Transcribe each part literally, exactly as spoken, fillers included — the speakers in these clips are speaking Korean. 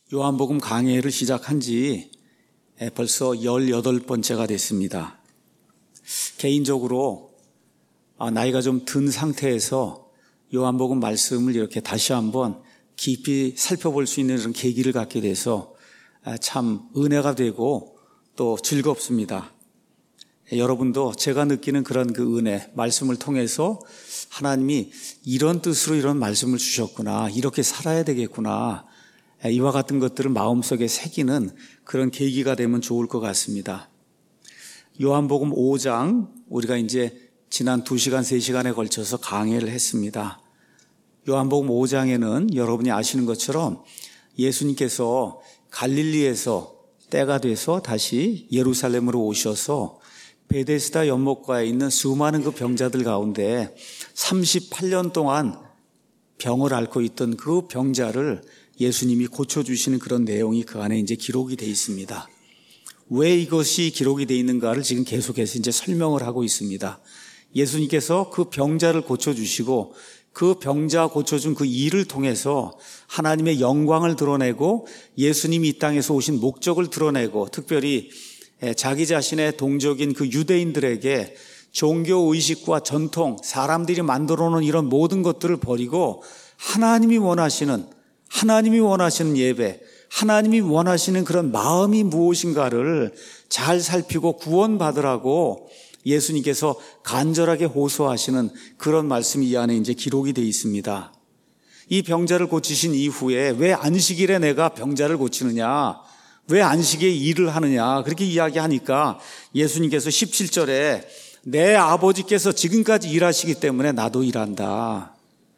요한복음 강해를 시작한 지 벌써 열여덟 번째가 됐습니다. 개인적으로 나이가 좀 든 상태에서 요한복음 말씀을 이렇게 다시 한번 깊이 살펴볼 수 있는 그런 계기를 갖게 돼서 참 은혜가 되고 또 즐겁습니다. 여러분도 제가 느끼는 그런 그 은혜, 말씀을 통해서 하나님이 이런 뜻으로 이런 말씀을 주셨구나, 이렇게 살아야 되겠구나, 이와 같은 것들을 마음속에 새기는 그런 계기가 되면 좋을 것 같습니다. 요한복음 오 장, 우리가 이제 지난 두 시간, 세 시간에 걸쳐서 강해를 했습니다. 요한복음 오 장에는 여러분이 아시는 것처럼 예수님께서 갈릴리에서 때가 돼서 다시 예루살렘으로 오셔서 베데스다 연못가에 있는 수많은 그 병자들 가운데 삼십팔 년 동안 병을 앓고 있던 그 병자를 예수님이 고쳐주시는 그런 내용이 그 안에 이제 기록이 되어 있습니다. 왜 이것이 기록이 되어 있는가를 지금 계속해서 이제 설명을 하고 있습니다. 예수님께서 그 병자를 고쳐주시고 그 병자 고쳐준 그 일을 통해서 하나님의 영광을 드러내고 예수님이 이 땅에서 오신 목적을 드러내고 특별히 자기 자신의 동족인 그 유대인들에게 종교의식과 전통, 사람들이 만들어 놓은 이런 모든 것들을 버리고 하나님이 원하시는 하나님이 원하시는 예배, 하나님이 원하시는 그런 마음이 무엇인가를 잘 살피고 구원받으라고 예수님께서 간절하게 호소하시는 그런 말씀이 이 안에 이제 기록이 되어 있습니다. 이 병자를 고치신 이후에 왜 안식일에 내가 병자를 고치느냐, 왜 안식일에 일을 하느냐, 그렇게 이야기하니까 예수님께서 십칠 절에 내 아버지께서 지금까지 일하시기 때문에 나도 일한다.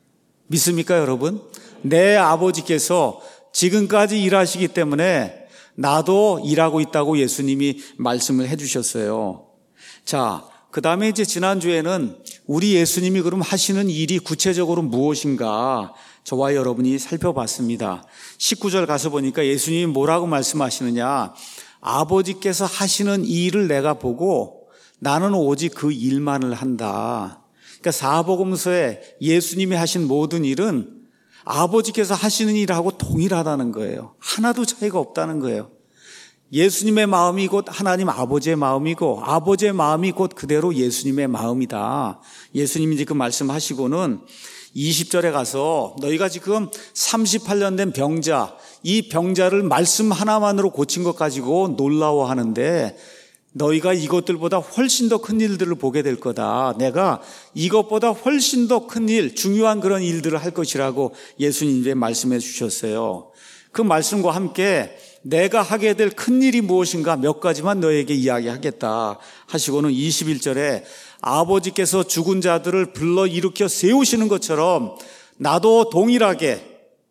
믿습니까, 여러분? 내 아버지께서 지금까지 일하시기 때문에 나도 일하고 있다고 예수님이 말씀을 해주셨어요. 자, 그 다음에 이제 지난주에는 우리 예수님이 그럼 하시는 일이 구체적으로 무엇인가 저와 여러분이 살펴봤습니다. 십구 절 가서 보니까 예수님이 뭐라고 말씀하시느냐, 아버지께서 하시는 일을 내가 보고 나는 오직 그 일만을 한다. 그러니까 사복음서에 예수님이 하신 모든 일은 아버지께서 하시는 일하고 동일하다는 거예요. 하나도 차이가 없다는 거예요. 예수님의 마음이 곧 하나님 아버지의 마음이고 아버지의 마음이 곧 그대로 예수님의 마음이다. 예수님이 지금 말씀하시고는 이십 절에 가서 너희가 지금 삼십팔 년 된 병자, 이 병자를 말씀 하나만으로 고친 것 가지고 놀라워하는데 너희가 이것들보다 훨씬 더 큰 일들을 보게 될 거다. 내가 이것보다 훨씬 더 큰 일, 중요한 그런 일들을 할 것이라고 예수님이 말씀해 주셨어요. 그 말씀과 함께 내가 하게 될 큰 일이 무엇인가 몇 가지만 너에게 이야기하겠다 하시고는 이십일 절에 아버지께서 죽은 자들을 불러 일으켜 세우시는 것처럼 나도 동일하게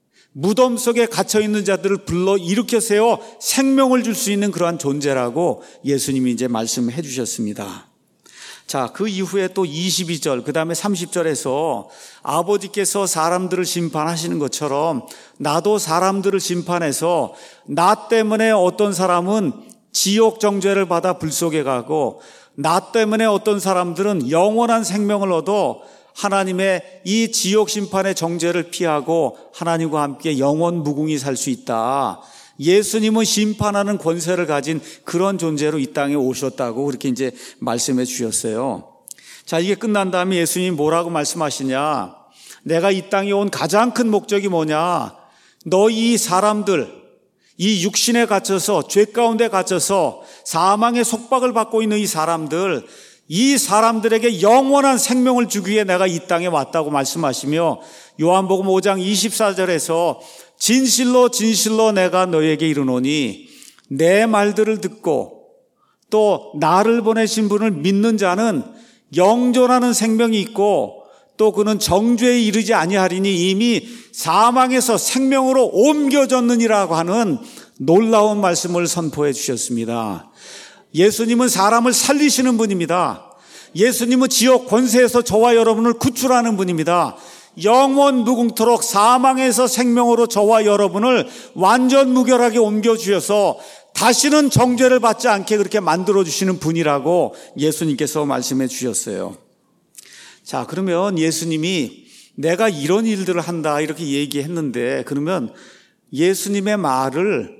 무덤 속에 갇혀있는 자들을 불러 일으켜 세워 생명을 줄 수 있는 그러한 존재라고 예수님이 이제 말씀해 주셨습니다. 자, 그 이후에 또 이십이 절, 그 다음에 삼십 절에서 아버지께서 사람들을 심판하시는 것처럼 나도 사람들을 심판해서 나 때문에 어떤 사람은 지옥 정죄를 받아 불 속에 가고 나 때문에 어떤 사람들은 영원한 생명을 얻어 하나님의 이 지옥 심판의 정죄를 피하고 하나님과 함께 영원 무궁히 살 수 있다. 예수님은 심판하는 권세를 가진 그런 존재로 이 땅에 오셨다고 그렇게 이제 말씀해 주셨어요. 자, 이게 끝난 다음에 예수님이 뭐라고 말씀하시냐? 내가 이 땅에 온 가장 큰 목적이 뭐냐? 너희 사람들, 이 육신에 갇혀서 죄 가운데 갇혀서 사망의 속박을 받고 있는 이 사람들, 이 사람들에게 영원한 생명을 주기 위해 내가 이 땅에 왔다고 말씀하시며 요한복음 오 장 이십사 절에서 진실로 진실로 내가 너에게 이르노니 내 말들을 듣고 또 나를 보내신 분을 믿는 자는 영존하는 생명이 있고 또 그는 정죄에 이르지 아니하리니 이미 사망에서 생명으로 옮겨졌느니라고 하는 놀라운 말씀을 선포해 주셨습니다. 예수님은 사람을 살리시는 분입니다. 예수님은 지옥 권세에서 저와 여러분을 구출하는 분입니다. 영원 무궁토록 사망에서 생명으로 저와 여러분을 완전 무결하게 옮겨주셔서 다시는 정죄를 받지 않게 그렇게 만들어주시는 분이라고 예수님께서 말씀해 주셨어요. 자, 그러면 예수님이 내가 이런 일들을 한다 이렇게 얘기했는데 그러면 예수님의 말을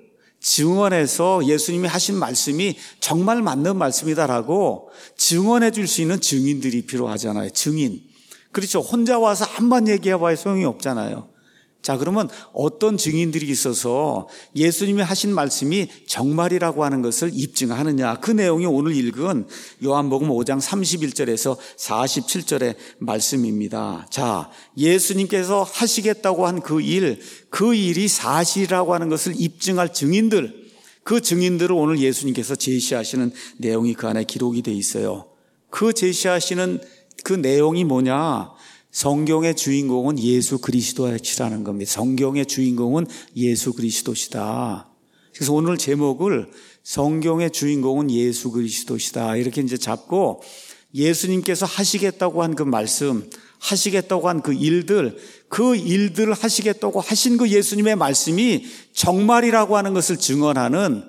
증언해서 예수님이 하신 말씀이 정말 맞는 말씀이다라고 증언해 줄 수 있는 증인들이 필요하잖아요. 증인. 그렇죠. 혼자 와서 한번 얘기해봐야 소용이 없잖아요. 자, 그러면 어떤 증인들이 있어서 예수님이 하신 말씀이 정말이라고 하는 것을 입증하느냐. 그 내용이 오늘 읽은 요한복음 오 장 삼십일 절에서 사십칠 절의 말씀입니다. 자, 예수님께서 하시겠다고 한 그 일, 그 일이 사실이라고 하는 것을 입증할 증인들, 그 증인들을 오늘 예수님께서 제시하시는 내용이 그 안에 기록이 되어 있어요. 그 제시하시는 그 내용이 뭐냐? 성경의 주인공은 예수 그리스도시라는 겁니다. 성경의 주인공은 예수 그리스도시다. 그래서 오늘 제목을 성경의 주인공은 예수 그리스도시다 이렇게 이제 잡고 예수님께서 하시겠다고 한 그 말씀, 하시겠다고 한 그 일들, 그 일들을 하시겠다고 하신 그 예수님의 말씀이 정말이라고 하는 것을 증언하는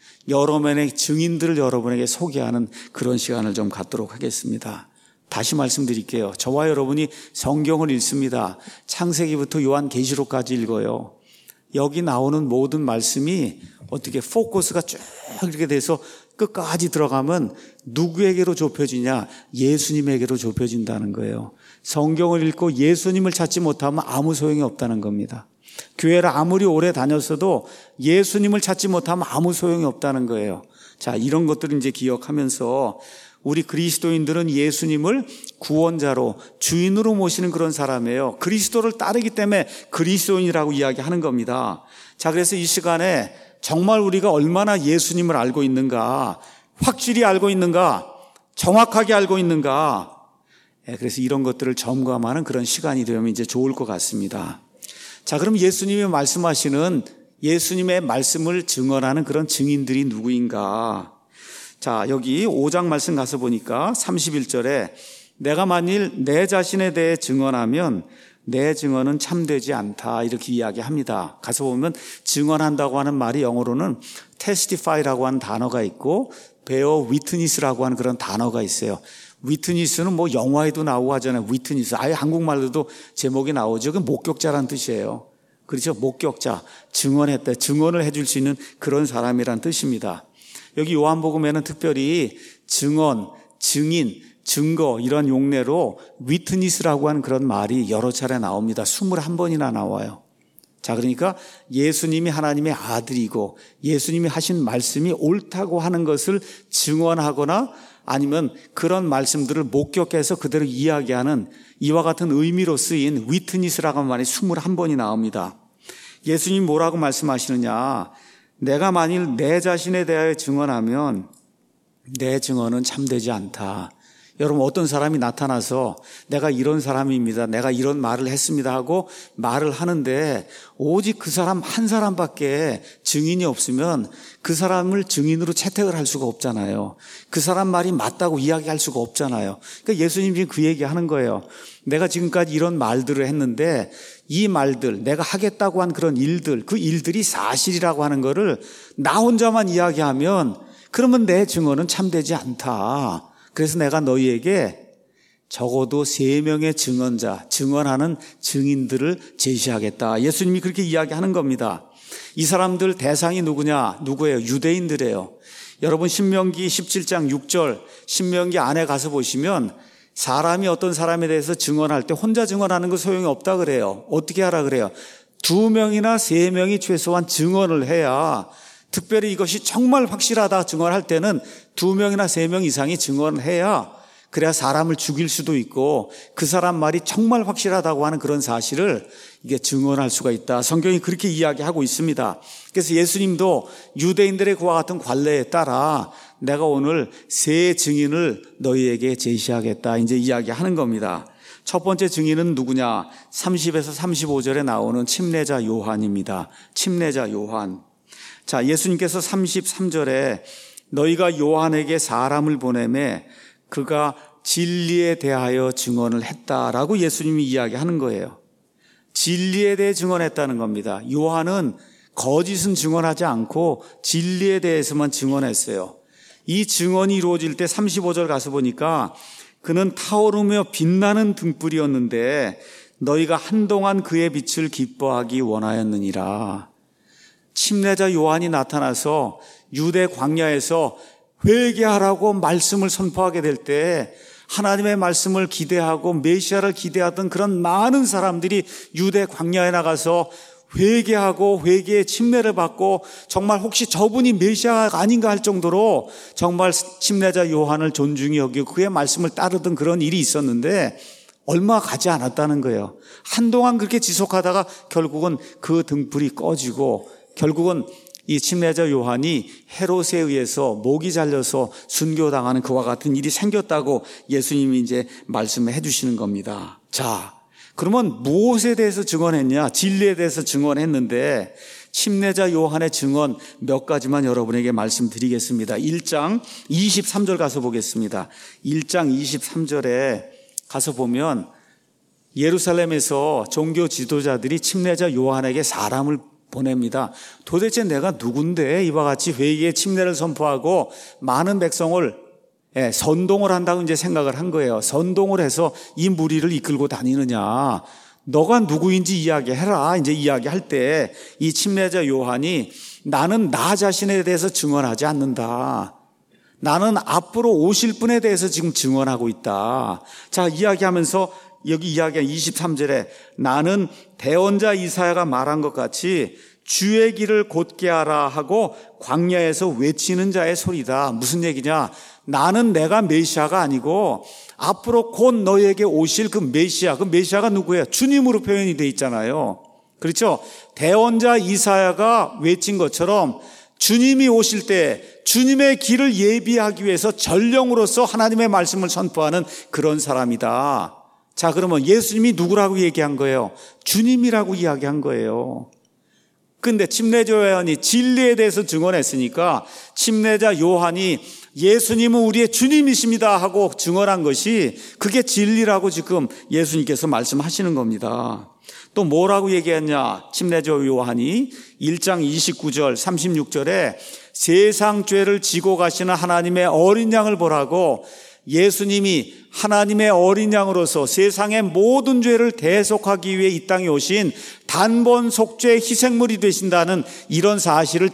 여러분의 증인들을 여러분에게 소개하는 그런 시간을 좀 갖도록 하겠습니다. 다시 말씀드릴게요. 저와 여러분이 성경을 읽습니다. 창세기부터 요한계시록까지 읽어요. 여기 나오는 모든 말씀이 어떻게 포커스가 쭉 이렇게 돼서 끝까지 들어가면 누구에게로 좁혀지냐? 예수님에게로 좁혀진다는 거예요. 성경을 읽고 예수님을 찾지 못하면 아무 소용이 없다는 겁니다. 교회를 아무리 오래 다녔어도 예수님을 찾지 못하면 아무 소용이 없다는 거예요. 자, 이런 것들을 이제 기억하면서 우리 그리스도인들은 예수님을 구원자로 주인으로 모시는 그런 사람이에요. 그리스도를 따르기 때문에 그리스도인이라고 이야기하는 겁니다. 자, 그래서 이 시간에 정말 우리가 얼마나 예수님을 알고 있는가, 확실히 알고 있는가, 정확하게 알고 있는가. 그래서 이런 것들을 점검하는 그런 시간이 되면 이제 좋을 것 같습니다. 자, 그럼 예수님이 말씀하시는 예수님의 말씀을 증언하는 그런 증인들이 누구인가? 자, 여기 오 장 말씀 가서 보니까 삼십일 절에 내가 만일 내 자신에 대해 증언하면 내 증언은 참되지 않다 이렇게 이야기합니다. 가서 보면 증언한다고 하는 말이 영어로는 testify라고 하는 단어가 있고 bear witness라고 하는 그런 단어가 있어요. witness는 뭐 영화에도 나오고 하잖아요. witness. 아예 한국말로도 제목이 나오죠. 그 목격자란 뜻이에요. 그렇죠. 목격자, 증언했다. 증언을 해줄 수 있는 그런 사람이란 뜻입니다. 여기 요한복음에는 특별히 증언, 증인, 증거 이런 용례로 위트니스라고 하는 그런 말이 여러 차례 나옵니다. 이십일 번이나 나와요. 자, 그러니까 예수님이 하나님의 아들이고 예수님이 하신 말씀이 옳다고 하는 것을 증언하거나 아니면 그런 말씀들을 목격해서 그대로 이야기하는 이와 같은 의미로 쓰인 위트니스라고 하는 말이 이십일 번이 나옵니다. 예수님 뭐라고 말씀하시느냐? 내가 만일 내 자신에 대하여 증언하면 내 증언은 참되지 않다. 여러분, 어떤 사람이 나타나서 내가 이런 사람입니다, 내가 이런 말을 했습니다 하고 말을 하는데 오직 그 사람 한 사람밖에 증인이 없으면 그 사람을 증인으로 채택을 할 수가 없잖아요. 그 사람 말이 맞다고 이야기할 수가 없잖아요. 그러니까 예수님이 그 얘기하는 거예요. 내가 지금까지 이런 말들을 했는데 이 말들, 내가 하겠다고 한 그런 일들, 그 일들이 사실이라고 하는 거를 나 혼자만 이야기하면 그러면 내 증언은 참되지 않다. 그래서 내가 너희에게 적어도 세 명의 증언자, 증언하는 증인들을 제시하겠다. 예수님이 그렇게 이야기하는 겁니다. 이 사람들 대상이 누구냐? 누구예요? 유대인들이에요. 여러분 신명기 십칠 장 육 절, 신명기 안에 가서 보시면 사람이 어떤 사람에 대해서 증언할 때 혼자 증언하는 거 소용이 없다 그래요. 어떻게 하라 그래요? 두 명이나 세 명이 최소한 증언을 해야, 특별히 이것이 정말 확실하다 증언할 때는 두 명이나 세 명 이상이 증언을 해야, 그래야 사람을 죽일 수도 있고 그 사람 말이 정말 확실하다고 하는 그런 사실을 이게 증언할 수가 있다. 성경이 그렇게 이야기하고 있습니다. 그래서 예수님도 유대인들의 그와 같은 관례에 따라 내가 오늘 세 증인을 너희에게 제시하겠다 이제 이야기하는 겁니다. 첫 번째 증인은 누구냐? 삼십에서 삼십오 절에 나오는 침례자 요한입니다. 침례자 요한. 자, 예수님께서 삼십삼 절에 너희가 요한에게 사람을 보내매 그가 진리에 대하여 증언을 했다라고 예수님이 이야기하는 거예요. 진리에 대해 증언했다는 겁니다. 요한은 거짓은 증언하지 않고 진리에 대해서만 증언했어요. 이 증언이 이루어질 때 삼십오 절 가서 보니까 그는 타오르며 빛나는 등불이었는데 너희가 한동안 그의 빛을 기뻐하기 원하였느니라. 침례자 요한이 나타나서 유대 광야에서 회개하라고 말씀을 선포하게 될 때 하나님의 말씀을 기대하고 메시아를 기대하던 그런 많은 사람들이 유대 광야에 나가서 회개하고 회개의 침례를 받고 정말 혹시 저분이 메시아가 아닌가 할 정도로 정말 침례자 요한을 존중히 여기고 그의 말씀을 따르던 그런 일이 있었는데 얼마 가지 않았다는 거예요. 한동안 그렇게 지속하다가 결국은 그 등불이 꺼지고 결국은 이 침례자 요한이 헤롯에 의해서 목이 잘려서 순교당하는 그와 같은 일이 생겼다고 예수님이 이제 말씀해 주시는 겁니다. 자, 그러면 무엇에 대해서 증언했냐? 진리에 대해서 증언했는데 침례자 요한의 증언 몇 가지만 여러분에게 말씀드리겠습니다. 일 장 이십삼 절 가서 보겠습니다. 일 장 이십삼 절에 가서 보면 예루살렘에서 종교 지도자들이 침례자 요한에게 사람을 보냅니다. 도대체 내가 누군데 이와 같이 회개의 침례를 선포하고 많은 백성을 예, 선동을 한다고 이제 생각을 한 거예요. 선동을 해서 이 무리를 이끌고 다니느냐. 너가 누구인지 이야기해라. 이제 이야기할 때 이 침례자 요한이 나는 나 자신에 대해서 증언하지 않는다. 나는 앞으로 오실 분에 대해서 지금 증언하고 있다. 자, 이야기하면서 여기 이야기한 이십삼 절에 나는 대언자 이사야가 말한 것 같이 주의 길을 곧게 하라 하고 광야에서 외치는 자의 소리다. 무슨 얘기냐? 나는 내가 메시아가 아니고 앞으로 곧 너에게 오실 그 메시아, 그 메시아가 누구예요? 주님으로 표현이 돼 있잖아요. 그렇죠? 대언자 이사야가 외친 것처럼 주님이 오실 때 주님의 길을 예비하기 위해서 전령으로서 하나님의 말씀을 선포하는 그런 사람이다. 자, 그러면 예수님이 누구라고 얘기한 거예요? 주님이라고 이야기한 거예요. 근데 침례자 요한이 진리에 대해서 증언했으니까 침례자 요한이 예수님은 우리의 주님이십니다 하고 증언한 것이 그게 진리라고 지금 예수님께서 말씀하시는 겁니다. 또 뭐라고 얘기했냐? 침례자 요한이 일 장 이십구 절 삼십육 절에 세상 죄를 지고 가시는 하나님의 어린 양을 보라고 예수님이 하나님의 어린 양으로서 세상의 모든 죄를 대속하기 위해 이 땅에 오신 단번 속죄 희생물이 되신다는 이런 사실을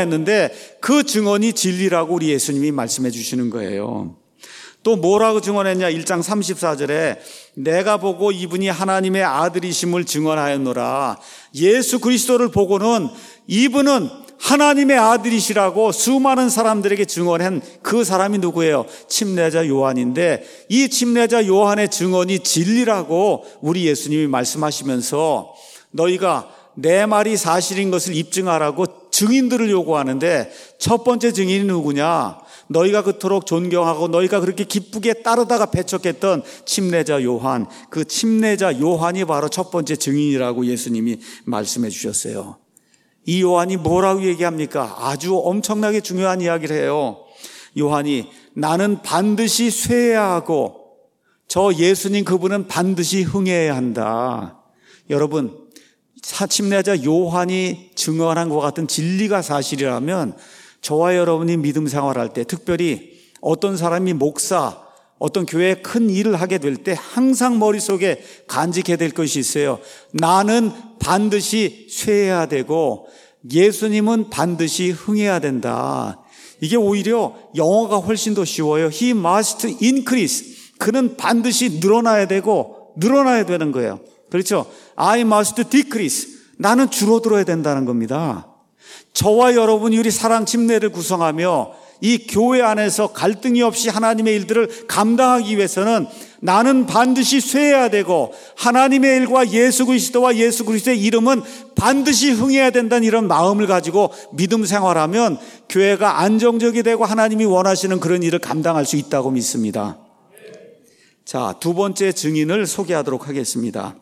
증언했는데 그 증언이 진리라고 우리 예수님이 말씀해 주시는 거예요. 또 뭐라고 증언했냐? 일 장 삼십사 절에 내가 보고 이분이 하나님의 아들이심을 증언하였노라. 예수 그리스도를 보고는 이분은 하나님의 아들이시라고 수많은 사람들에게 증언한 그 사람이 누구예요? 침례자 요한인데 이 침례자 요한의 증언이 진리라고 우리 예수님이 말씀하시면서 너희가 내 말이 사실인 것을 입증하라고 증인들을 요구하는데 첫 번째 증인이 누구냐? 너희가 그토록 존경하고 너희가 그렇게 기쁘게 따르다가 배척했던 침례자 요한, 그 침례자 요한이 바로 첫 번째 증인이라고 예수님이 말씀해 주셨어요. 이 요한이 뭐라고 얘기합니까? 아주 엄청나게 중요한 이야기를 해요. 요한이 나는 반드시 쇠해야 하고 저 예수님 그분은 반드시 흥해야 한다. 여러분, 침례자 요한이 증언한 것 같은 진리가 사실이라면 저와 여러분이 믿음 생활할 때 특별히 어떤 사람이 목사, 어떤 교회에 큰 일을 하게 될 때 항상 머릿속에 간직해야 될 것이 있어요. 나는 반드시 쇠해야 되고 예수님은 반드시 흥해야 된다. 이게 오히려 영어가 훨씬 더 쉬워요. He must increase. 그는 반드시 늘어나야 되고 늘어나야 되는 거예요. 그렇죠? I must decrease. 나는 줄어들어야 된다는 겁니다. 저와 여러분이 우리 사랑 침례를 구성하며 이 교회 안에서 갈등이 없이 하나님의 일들을 감당하기 위해서는 나는 반드시 쇠해야 되고 하나님의 일과 예수 그리스도와 예수 그리스도의 이름은 반드시 흥해야 된다는 이런 마음을 가지고 믿음 생활하면 교회가 안정적이 되고 하나님이 원하시는 그런 일을 감당할 수 있다고 믿습니다. 자, 두 번째 증인을 소개하도록 하겠습니다.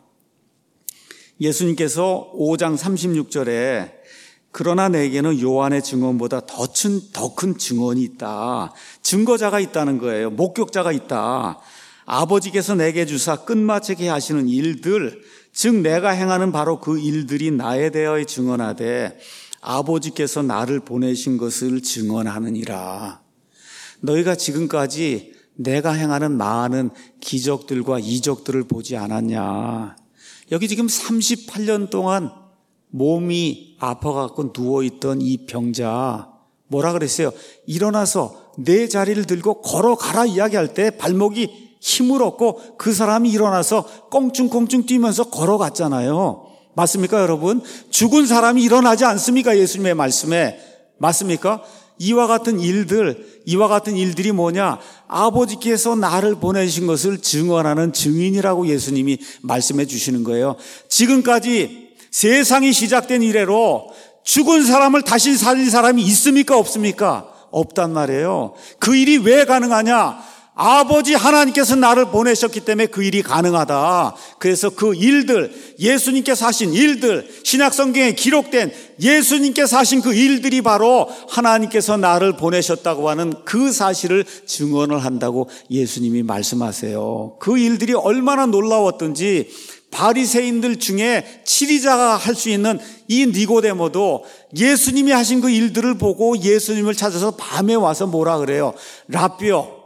예수님께서 오 장 삼십육 절에 그러나 내게는 요한의 증언보다 더 큰 증언이 있다. 증거자가 있다는 거예요. 목격자가 있다. 아버지께서 내게 주사 끝마치게 하시는 일들, 즉 내가 행하는 바로 그 일들이 나에 대하여 증언하되 아버지께서 나를 보내신 것을 증언하느니라. 너희가 지금까지 내가 행하는 많은 기적들과 이적들을 보지 않았냐. 여기 지금 삼십팔 년 동안 몸이 아파갖고 누워있던 이 병자 뭐라 그랬어요? 일어나서 내 자리를 들고 걸어가라 이야기할 때 발목이 힘을 얻고 그 사람이 일어나서 껑충껑충 뛰면서 걸어갔잖아요. 맞습니까, 여러분? 죽은 사람이 일어나지 않습니까? 예수님의 말씀에. 맞습니까? 이와 같은 일들, 이와 같은 일들이 뭐냐? 아버지께서 나를 보내신 것을 증언하는 증인이라고 예수님이 말씀해 주시는 거예요. 지금까지 세상이 시작된 이래로 죽은 사람을 다시 살린 사람이 있습니까? 없습니까? 없단 말이에요. 그 일이 왜 가능하냐? 아버지 하나님께서 나를 보내셨기 때문에 그 일이 가능하다. 그래서 그 일들, 예수님께서 하신 일들, 신약성경에 기록된 예수님께서 하신 그 일들이 바로 하나님께서 나를 보내셨다고 하는 그 사실을 증언을 한다고 예수님이 말씀하세요. 그 일들이 얼마나 놀라웠던지 바리새인들 중에 치리자가 할 수 있는 이 니고데모도 예수님이 하신 그 일들을 보고 예수님을 찾아서 밤에 와서 뭐라 그래요? 라삐요,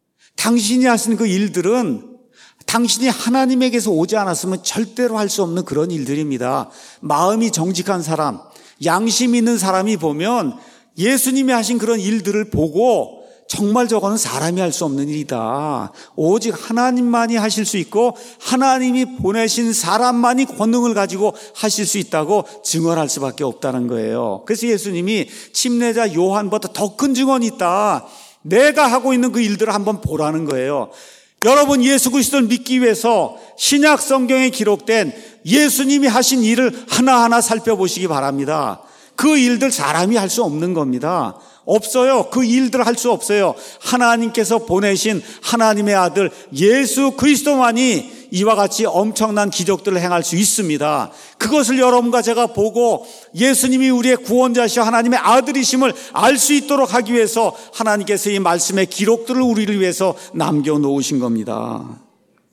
당신이 하신 그 일들은 당신이 하나님에게서 오지 않았으면 절대로 할 수 없는 그런 일들입니다. 마음이 정직한 사람, 양심 있는 사람이 보면 예수님이 하신 그런 일들을 보고 정말 저거는 사람이 할 수 없는 일이다. 오직 하나님만이 하실 수 있고 하나님이 보내신 사람만이 권능을 가지고 하실 수 있다고 증언할 수밖에 없다는 거예요. 그래서 예수님이 침례자 요한보다 더 큰 증언이 있다. 내가 하고 있는 그 일들을 한번 보라는 거예요. 여러분, 예수 그리스도를 믿기 위해서 신약 성경에 기록된 예수님이 하신 일을 하나하나 살펴보시기 바랍니다. 그 일들 사람이 할 수 없는 겁니다. 없어요. 그 일들 할 수 없어요. 하나님께서 보내신 하나님의 아들 예수 그리스도만이 이와 같이 엄청난 기적들을 행할 수 있습니다. 그것을 여러분과 제가 보고 예수님이 우리의 구원자시오 하나님의 아들이심을 알 수 있도록 하기 위해서 하나님께서 이 말씀의 기록들을 우리를 위해서 남겨놓으신 겁니다.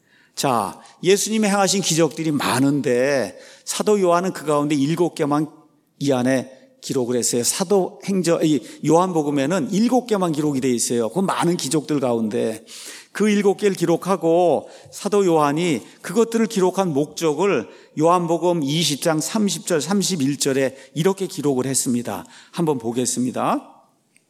자, 예수님이 행하신 기적들이 많은데 사도 요한은 그 가운데 일곱 개만 이 안에 기록을 했어요. 사도행전, 요한복음에는 일곱 개만 기록이 되어 있어요. 그 많은 기적들 가운데 그 일곱 개를 기록하고 사도 요한이 그것들을 기록한 목적을 요한복음 이십 장 삼십 절 삼십일 절에 이렇게 기록을 했습니다. 한번 보겠습니다.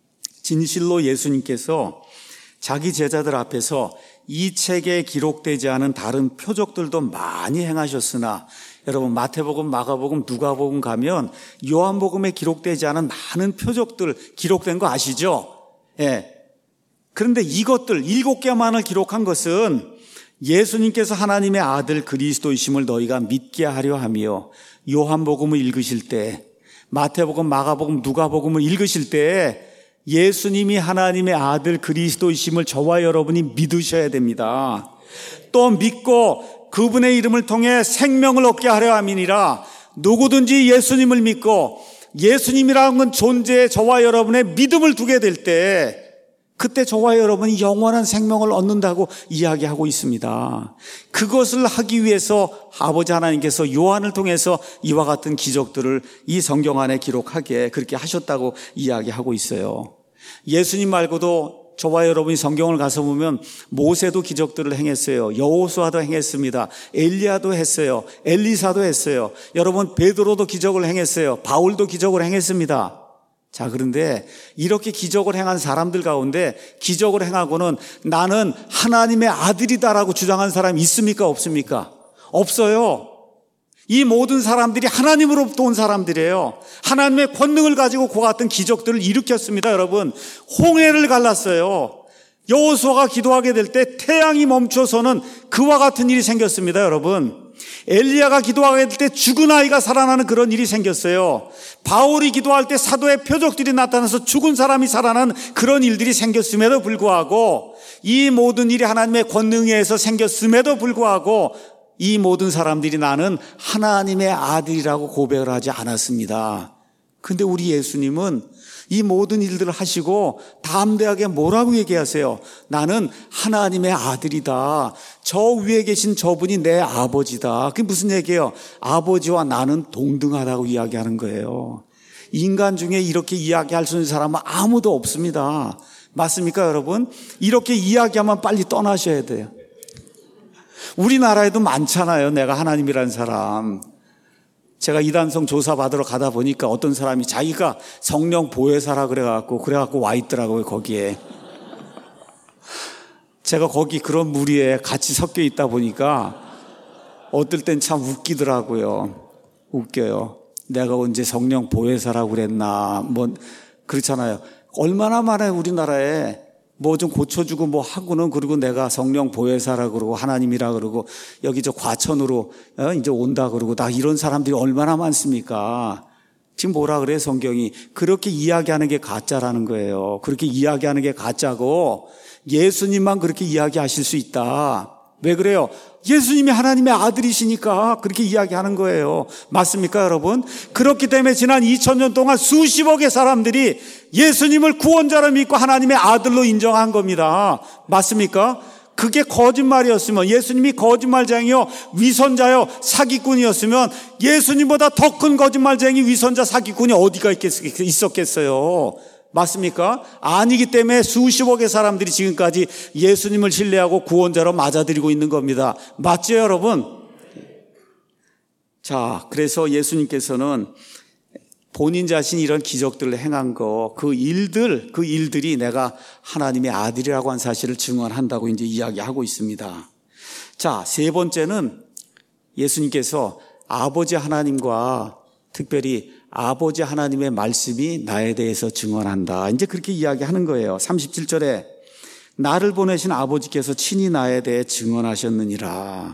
진실로 예수님께서 자기 제자들 앞에서 이 책에 기록되지 않은 다른 표적들도 많이 행하셨으나, 여러분 마태복음, 마가복음, 누가복음 가면 요한복음에 기록되지 않은 많은 표적들 기록된 거 아시죠? 예. 그런데 이것들 일곱 개만을 기록한 것은 예수님께서 하나님의 아들 그리스도이심을 너희가 믿게 하려 하며, 요한복음을 읽으실 때, 마태복음, 마가복음, 누가복음을 읽으실 때 예수님이 하나님의 아들 그리스도이심을 저와 여러분이 믿으셔야 됩니다. 또 믿고 그분의 이름을 통해 생명을 얻게 하려 함이니라. 누구든지 예수님을 믿고 예수님이라는 건 존재에 저와 여러분의 믿음을 두게 될 때, 그때 저와 여러분이 영원한 생명을 얻는다고 이야기하고 있습니다. 그것을 하기 위해서 아버지 하나님께서 요한을 통해서 이와 같은 기적들을 이 성경 안에 기록하게 그렇게 하셨다고 이야기하고 있어요. 예수님 말고도 저와 여러분이 성경을 가서 보면 모세도 기적들을 행했어요. 여호수아도 행했습니다. 엘리야도 했어요. 엘리사도 했어요. 여러분 베드로도 기적을 행했어요. 바울도 기적을 행했습니다. 자, 그런데 이렇게 기적을 행한 사람들 가운데 기적을 행하고는 나는 하나님의 아들이다라고 주장한 사람이 있습니까? 없습니까? 없어요. 이 모든 사람들이 하나님으로부터 온 사람들이에요. 하나님의 권능을 가지고 그와 같은 기적들을 일으켰습니다. 여러분, 홍해를 갈랐어요. 여호수아가 기도하게 될 때 태양이 멈춰서는 그와 같은 일이 생겼습니다. 여러분, 엘리야가 기도하게 될 때 죽은 아이가 살아나는 그런 일이 생겼어요. 바울이 기도할 때 사도의 표적들이 나타나서 죽은 사람이 살아나는 그런 일들이 생겼음에도 불구하고, 이 모든 일이 하나님의 권능에 의해서 생겼음에도 불구하고 이 모든 사람들이 나는 하나님의 아들이라고 고백을 하지 않았습니다. 그런데 우리 예수님은 이 모든 일들을 하시고 담대하게 뭐라고 얘기하세요? 나는 하나님의 아들이다. 저 위에 계신 저분이 내 아버지다. 그게 무슨 얘기예요? 아버지와 나는 동등하다고 이야기하는 거예요. 인간 중에 이렇게 이야기할 수 있는 사람은 아무도 없습니다. 맞습니까, 여러분? 이렇게 이야기하면 빨리 떠나셔야 돼요. 우리나라에도 많잖아요. 내가 하나님이라는 사람. 제가 이단성 조사 받으러 가다 보니까 어떤 사람이 자기가 성령 보혜사라 그래갖고 그래갖고 와 있더라고요, 거기에. 제가 거기 그런 무리에 같이 섞여 있다 보니까 어떨 땐 참 웃기더라고요. 웃겨요. 내가 언제 성령 보혜사라고 그랬나. 뭐 그렇잖아요. 얼마나 많아요, 우리나라에. 뭐 좀 고쳐주고 뭐 하고는, 그리고 내가 성령 보혜사라 그러고 하나님이라 그러고 여기 저 과천으로 어? 이제 온다 그러고 다 이런 사람들이 얼마나 많습니까? 지금 뭐라 그래요, 성경이? 그렇게 이야기하는 게 가짜라는 거예요. 그렇게 이야기하는 게 가짜고 예수님만 그렇게 이야기하실 수 있다. 왜 그래요? 예수님이 하나님의 아들이시니까 그렇게 이야기하는 거예요. 맞습니까, 여러분? 그렇기 때문에 지난 이천 년 동안 수십억의 사람들이 예수님을 구원자로 믿고 하나님의 아들로 인정한 겁니다. 맞습니까? 그게 거짓말이었으면, 예수님이 거짓말쟁이요, 위선자요, 사기꾼이었으면 예수님보다 더 큰 거짓말쟁이, 위선자, 사기꾼이 어디가 있었겠어요? 맞습니까? 아니기 때문에 수십억의 사람들이 지금까지 예수님을 신뢰하고 구원자로 맞아들이고 있는 겁니다. 맞죠, 여러분? 자, 그래서 예수님께서는 본인 자신이 이런 기적들을 행한 거, 그 일들, 그 일들이 내가 하나님의 아들이라고 한 사실을 증언한다고 이제 이야기하고 있습니다. 자, 세 번째는 예수님께서 아버지 하나님과 특별히 아버지 하나님의 말씀이 나에 대해서 증언한다. 이제 그렇게 이야기하는 거예요. 삼십칠 절에 나를 보내신 아버지께서 친히 나에 대해 증언하셨느니라.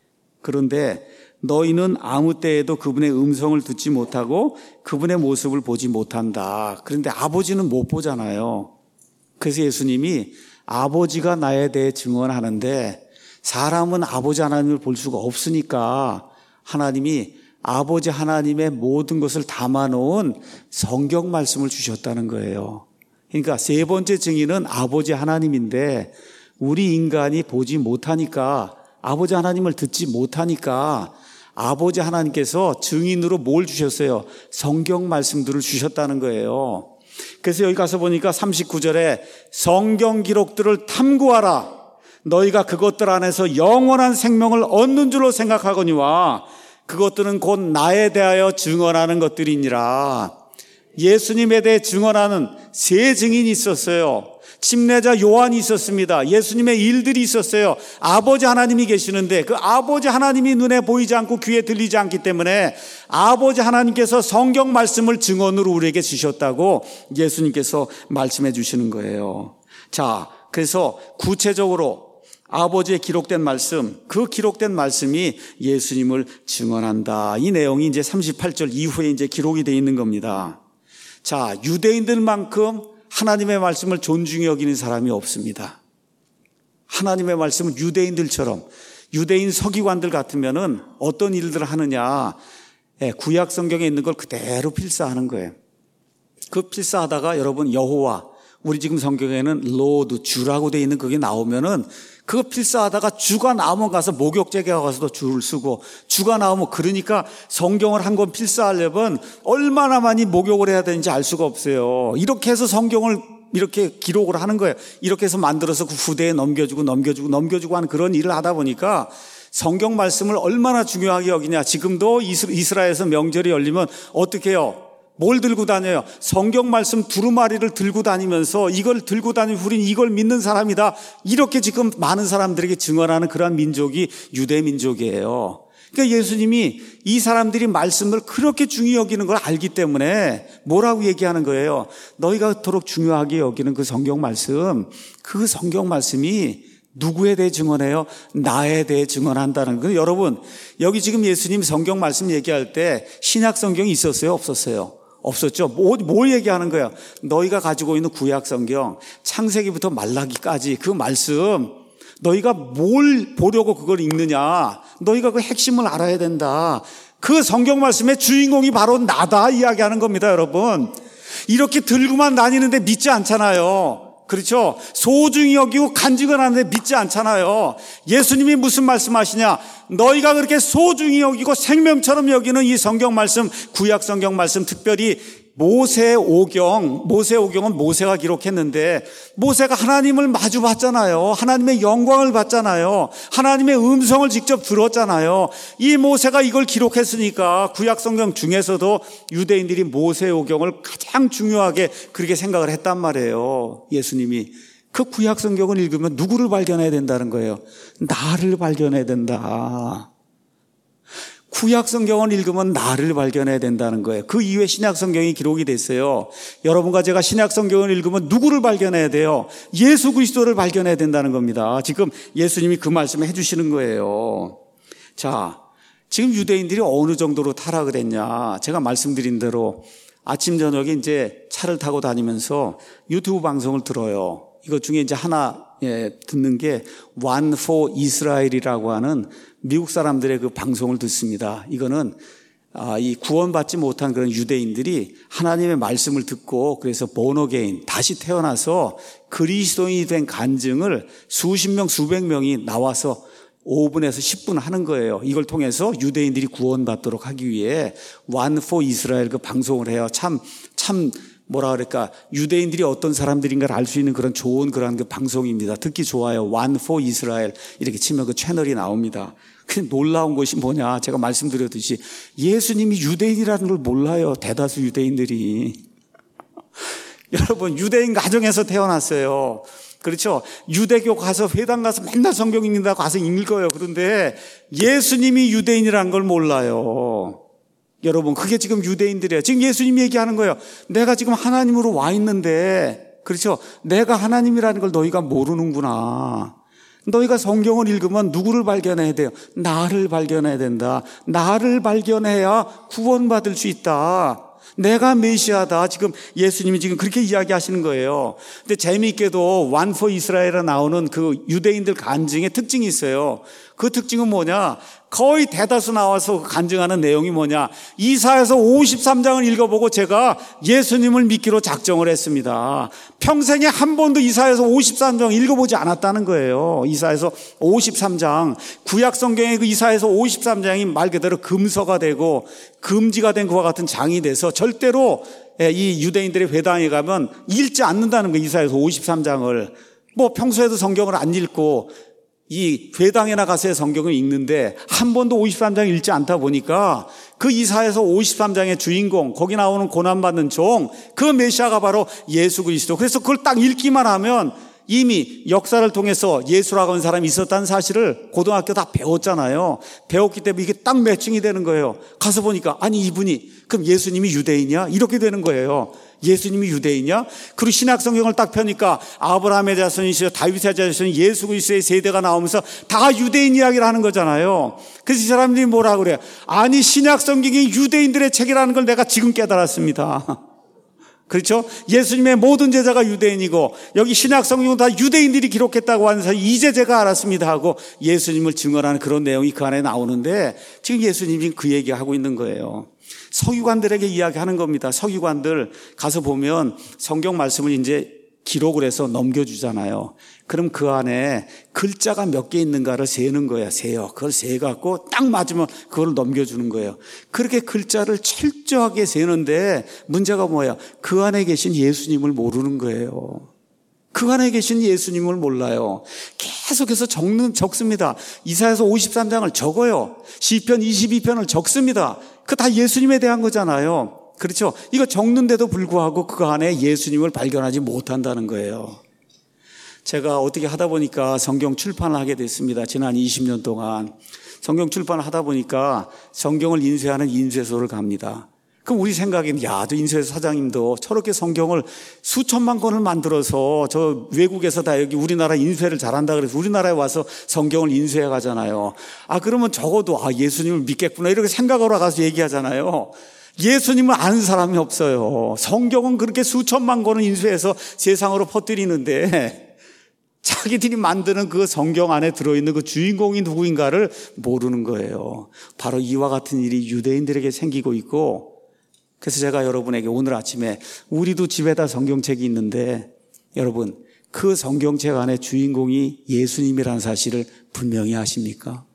그런데 너희는 아무 때에도 그분의 음성을 듣지 못하고 그분의 모습을 보지 못한다. 그런데 아버지는 못 보잖아요. 그래서 예수님이 아버지가 나에 대해 증언하는데 사람은 아버지 하나님을 볼 수가 없으니까 하나님이 아버지 하나님의 모든 것을 담아놓은 성경 말씀을 주셨다는 거예요. 그러니까 세 번째 증인은 아버지 하나님인데 우리 인간이 보지 못하니까, 아버지 하나님을 듣지 못하니까 아버지 하나님께서 증인으로 뭘 주셨어요? 성경 말씀들을 주셨다는 거예요. 그래서 여기 가서 보니까 삼십구 절에 성경 기록들을 탐구하라. 너희가 그것들 안에서 영원한 생명을 얻는 줄로 생각하거니와 그것들은 곧 나에 대하여 증언하는 것들이니라. 예수님에 대해 증언하는 세 증인이 있었어요. 침례자 요한이 있었습니다. 예수님의 일들이 있었어요. 아버지 하나님이 계시는데 그 아버지 하나님이 눈에 보이지 않고 귀에 들리지 않기 때문에 아버지 하나님께서 성경 말씀을 증언으로 우리에게 주셨다고 예수님께서 말씀해 주시는 거예요. 자, 그래서 구체적으로 아버지의 기록된 말씀, 그 기록된 말씀이 예수님을 증언한다. 이 내용이 이제 삼십팔 절 이후에 이제 기록이 되어 있는 겁니다. 자, 유대인들만큼 하나님의 말씀을 존중히 여기는 사람이 없습니다. 하나님의 말씀은 유대인들처럼, 유대인 서기관들 같으면은 어떤 일들을 하느냐, 구약 성경에 있는 걸 그대로 필사하는 거예요. 그 필사하다가 여러분 여호와, 우리 지금 성경에는 로드, 주라고 되어 있는 그게 나오면은 그거 필사하다가 주가 나오면 가서 목욕제게 가서도 줄을 쓰고, 주가 나오면, 그러니까 성경을 한 권 필사하려면 얼마나 많이 목욕을 해야 되는지 알 수가 없어요. 이렇게 해서 성경을 이렇게 기록을 하는 거예요. 이렇게 해서 만들어서 그 후대에 넘겨주고 넘겨주고 넘겨주고 하는 그런 일을 하다 보니까 성경 말씀을 얼마나 중요하게 여기냐. 지금도 이스라엘에서 명절이 열리면 어떻게 해요? 뭘 들고 다녀요? 성경 말씀 두루마리를 들고 다니면서 이걸 들고 다니면 우린 이걸 믿는 사람이다. 이렇게 지금 많은 사람들에게 증언하는 그러한 민족이 유대 민족이에요. 그러니까 예수님이 이 사람들이 말씀을 그렇게 중요히 여기는 걸 알기 때문에 뭐라고 얘기하는 거예요? 너희가 그토록 중요하게 여기는 그 성경 말씀, 그 성경 말씀이 누구에 대해 증언해요? 나에 대해 증언한다는 거예요. 여러분, 여기 지금 예수님 성경 말씀 얘기할 때 신약 성경이 있었어요? 없었어요? 없었죠. 뭐, 뭘 얘기하는 거야? 너희가 가지고 있는 구약 성경, 창세기부터 말라기까지 그 말씀, 너희가 뭘 보려고 그걸 읽느냐? 너희가 그 핵심을 알아야 된다. 그 성경 말씀의 주인공이 바로 나다 이야기하는 겁니다, 여러분. 이렇게 들고만 다니는데 믿지 않잖아요. 그렇죠? 소중히 여기고 간직을 하는데 믿지 않잖아요. 예수님이 무슨 말씀하시냐? 너희가 그렇게 소중히 여기고 생명처럼 여기는 이 성경 말씀, 구약 성경 말씀, 특별히 모세오경, 모세오경은 모세가 기록했는데 모세가 하나님을 마주 봤잖아요. 하나님의 영광을 봤잖아요. 하나님의 음성을 직접 들었잖아요. 이 모세가 이걸 기록했으니까 구약성경 중에서도 유대인들이 모세오경을 가장 중요하게 그렇게 생각을 했단 말이에요. 예수님이 그 구약성경을 읽으면 누구를 발견해야 된다는 거예요? 나를 발견해야 된다. 구약성경을 읽으면 나를 발견해야 된다는 거예요. 그 이후에 신약성경이 기록이 됐어요. 여러분과 제가 신약성경을 읽으면 누구를 발견해야 돼요? 예수 그리스도를 발견해야 된다는 겁니다. 지금 예수님이 그 말씀을 해주시는 거예요. 자, 지금 유대인들이 어느 정도로 타락을 했냐? 제가 말씀드린 대로 아침 저녁에 이제 차를 타고 다니면서 유튜브 방송을 들어요. 이것 중에 이제 하나 예, 듣는 게 One for Israel이라고 하는 미국 사람들의 그 방송을 듣습니다. 이거는 아, 이 구원받지 못한 그런 유대인들이 하나님의 말씀을 듣고 그래서 born again, 다시 태어나서 그리스도인이 된 간증을 수십 명, 수백 명이 나와서 오 분에서 십 분 하는 거예요. 이걸 통해서 유대인들이 구원받도록 하기 위해 One for Israel 그 방송을 해요. 참, 참 뭐라 그럴까, 유대인들이 어떤 사람들인가를 알 수 있는 그런 좋은 그런 그 방송입니다. 듣기 좋아요. One for Israel 이렇게 치면 그 채널이 나옵니다. 근데 놀라운 것이 뭐냐, 제가 말씀드렸듯이 예수님이 유대인이라는 걸 몰라요. 대다수 유대인들이. 여러분, 유대인 가정에서 태어났어요. 그렇죠? 유대교 가서 회당 가서 맨날 성경 읽는다고 가서 읽어요. 그런데 예수님이 유대인이라는 걸 몰라요. 여러분, 그게 지금 유대인들이에요. 지금 예수님이 얘기하는 거예요. 내가 지금 하나님으로 와 있는데, 그렇죠? 내가 하나님이라는 걸 너희가 모르는구나. 너희가 성경을 읽으면 누구를 발견해야 돼요? 나를 발견해야 된다. 나를 발견해야 구원받을 수 있다. 내가 메시아다. 지금 예수님이 지금 그렇게 이야기하시는 거예요. 근데 재미있게도 One for Israel에 나오는 그 유대인들 간증의 특징이 있어요. 그 특징은 뭐냐? 거의 대다수 나와서 간증하는 내용이 뭐냐? 이사야서 오십삼 장을 읽어보고 제가 예수님을 믿기로 작정을 했습니다. 평생에 한 번도 이사야서 오십삼 장 읽어보지 않았다는 거예요. 이사야서 오십삼 장, 구약 성경의 그 이사야서 오십삼 장이 말 그대로 금서가 되고 금지가 된 것과 같은 장이 돼서 절대로 이 유대인들의 회당에 가면 읽지 않는다는 거예요. 이사야서 오십삼 장을. 뭐 평소에도 성경을 안 읽고 이 회당에 나가서의 성경을 읽는데 한 번도 오십삼 장 읽지 않다 보니까 그 이사야서 오십삼 장의 주인공, 거기 나오는 고난받는 종, 그 메시아가 바로 예수 그리스도. 그래서 그걸 딱 읽기만 하면 이미 역사를 통해서 예수라고 하는 사람이 있었다는 사실을 고등학교 다 배웠잖아요. 배웠기 때문에 이게 딱 매칭이 되는 거예요. 가서 보니까 아니 이분이 그럼 예수님이 유대인이야? 이렇게 되는 거예요. 예수님이 유대인이야? 그리고 신약 성경을 딱 펴니까 아브라함의 자손이시여 다윗의 자손이 예수 그리스도의 세대가 나오면서 다 유대인 이야기를 하는 거잖아요. 그래서 이 사람들이 뭐라 그래요? 아니 신약 성경이 유대인들의 책이라는 걸 내가 지금 깨달았습니다. 그렇죠? 예수님의 모든 제자가 유대인이고 여기 신약 성경은 다 유대인들이 기록했다고 하는 사실 이제 제가 알았습니다 하고 예수님을 증언하는 그런 내용이 그 안에 나오는데 지금 예수님이 그 얘기하고 있는 거예요. 서기관들에게 이야기하는 겁니다. 서기관들 가서 보면 성경 말씀을 이제 기록을 해서 넘겨주잖아요. 그럼 그 안에 글자가 몇 개 있는가를 세는 거야. 세요. 그걸 세갖고 딱 맞으면 그걸 넘겨주는 거예요. 그렇게 글자를 철저하게 세는데 문제가 뭐야? 그 안에 계신 예수님을 모르는 거예요. 그 안에 계신 예수님을 몰라요. 계속해서 적는, 적습니다. 이사야서 오십삼 장을 적어요. 시편 이십이 편을 적습니다. 그 다 예수님에 대한 거잖아요. 그렇죠? 이거 적는데도 불구하고 그 안에 예수님을 발견하지 못한다는 거예요. 제가 어떻게 하다 보니까 성경 출판을 하게 됐습니다. 지난 이십 년 동안. 성경 출판을 하다 보니까 성경을 인쇄하는 인쇄소를 갑니다. 그럼 우리 생각에는 야, 저 인쇄소 사장님도 저렇게 성경을 수천만 권을 만들어서 저 외국에서 다 여기 우리나라 인쇄를 잘한다 그래서 우리나라에 와서 성경을 인쇄해 가잖아요. 아, 그러면 적어도 아, 예수님을 믿겠구나 이렇게 생각하러 가서 얘기하잖아요. 예수님을 아는 사람이 없어요. 성경은 그렇게 수천만 권을 인쇄해서 세상으로 퍼뜨리는데 자기들이 만드는 그 성경 안에 들어있는 그 주인공이 누구인가를 모르는 거예요. 바로 이와 같은 일이 유대인들에게 생기고 있고, 그래서 제가 여러분에게 오늘 아침에 우리도 집에다 성경책이 있는데 여러분 그 성경책 안에 주인공이 예수님이라는 사실을 분명히 아십니까?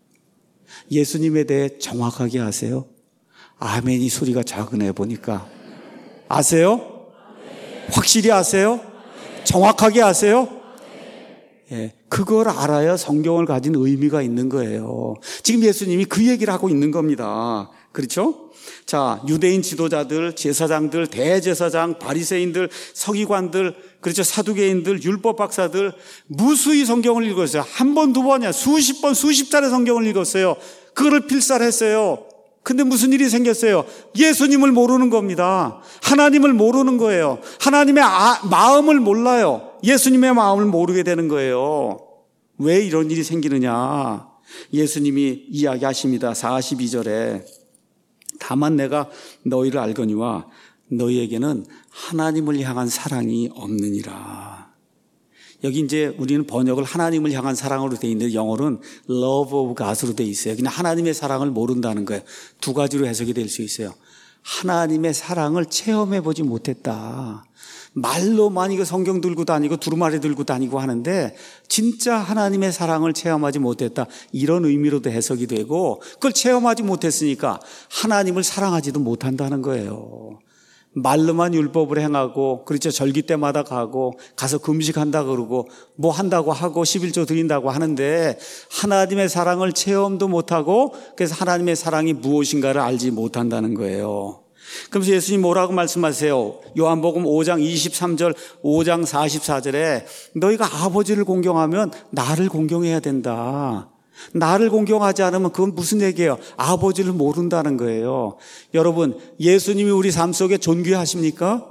예수님에 대해 정확하게 아세요? 아멘이 소리가 작으네 보니까. 아세요? 확실히 아세요? 정확하게 아세요? 예, 그걸 알아야 성경을 가진 의미가 있는 거예요. 지금 예수님이 그 얘기를 하고 있는 겁니다. 그렇죠? 자, 유대인 지도자들, 제사장들, 대제사장, 바리새인들, 서기관들, 그렇죠? 사두개인들, 율법 박사들 무수히 성경을 읽었어요. 한 번, 두 번이야. 수십 번, 수십 차례 성경을 읽었어요. 그거를 필사했어요. 근데 무슨 일이 생겼어요? 예수님을 모르는 겁니다. 하나님을 모르는 거예요. 하나님의 아, 마음을 몰라요. 예수님의 마음을 모르게 되는 거예요. 왜 이런 일이 생기느냐? 예수님이 이야기하십니다. 사십이 절에 다만 내가 너희를 알거니와 너희에게는 하나님을 향한 사랑이 없느니라. 여기 이제 우리는 번역을 하나님을 향한 사랑으로 되어 있는데 영어로는 love of God으로 되어 있어요. 그냥 하나님의 사랑을 모른다는 거예요. 두 가지로 해석이 될 수 있어요. 하나님의 사랑을 체험해 보지 못했다. 말로만 이거 성경 들고 다니고 두루마리 들고 다니고 하는데 진짜 하나님의 사랑을 체험하지 못했다. 이런 의미로도 해석이 되고 그걸 체험하지 못했으니까 하나님을 사랑하지도 못한다는 거예요. 말로만 율법을 행하고 그렇죠. 절기 때마다 가고 가서 금식한다 그러고 뭐 한다고 하고 십일조 드린다고 하는데 하나님의 사랑을 체험도 못하고 그래서 하나님의 사랑이 무엇인가를 알지 못한다는 거예요. 그러면서 예수님 뭐라고 말씀하세요? 요한복음 오 장 이십삼 절 오 장 사십사 절에 너희가 아버지를 공경하면 나를 공경해야 된다. 나를 공경하지 않으면 그건 무슨 얘기예요? 아버지를 모른다는 거예요. 여러분, 예수님이 우리 삶 속에 존귀하십니까?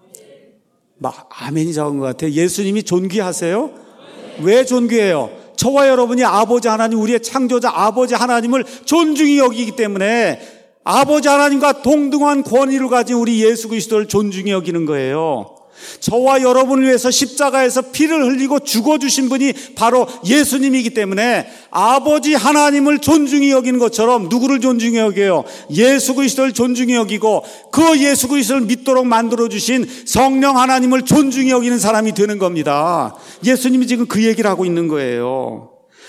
막 아멘이 작은 것 같아요. 예수님이 존귀하세요? 왜 존귀해요? 저와 여러분이 아버지 하나님, 우리의 창조자 아버지 하나님을 존중히 여기기 때문에 아버지 하나님과 동등한 권위를 가진 우리 예수 그리스도를 존중히 여기는 거예요. 저와 여러분을 위해서 십자가에서 피를 흘리고 죽어주신 분이 바로 예수님이기 때문에 아버지 하나님을 존중히 여기는 것처럼 누구를 존중히 여겨요? 예수 그리스도를 존중히 여기고 그 예수 그리스도를 믿도록 만들어주신 성령 하나님을 존중히 여기는 사람이 되는 겁니다. 예수님이 지금 그 얘기를 하고 있는 거예요.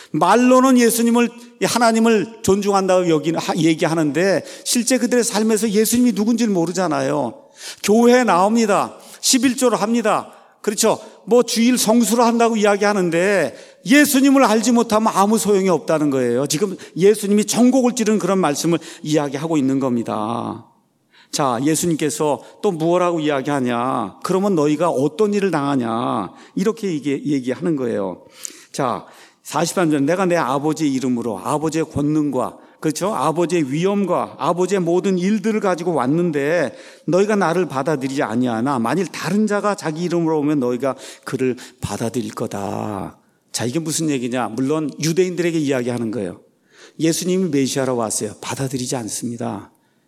말로는 예수님을 하나님을 존중한다고 여기는 얘기하는데 실제 그들의 삶에서 예수님이 누군지를 모르잖아요. 교회에 나옵니다. 십일조를 합니다. 그렇죠. 뭐 주일 성수를 한다고 이야기하는데 예수님을 알지 못하면 아무 소용이 없다는 거예요. 지금 예수님이 전곡을 찌르는 그런 말씀을 이야기하고 있는 겁니다. 자, 예수님께서 또 무엇라고 이야기하냐? 그러면 너희가 어떤 일을 당하냐? 이렇게 얘기하는 거예요. 자, 사십삼 절 내가 내 아버지의 이름으로 아버지의 권능과 그렇죠? 아버지의 위엄과 아버지의 모든 일들을 가지고 왔는데 너희가 나를 받아들이지 아니하나 만일 다른 자가 자기 이름으로 오면 너희가 그를 받아들일 거다. 자, 이게 무슨 얘기냐? 물론 유대인들에게 이야기하는 거예요. 예수님이 메시아로 왔어요. 받아들이지 않습니다.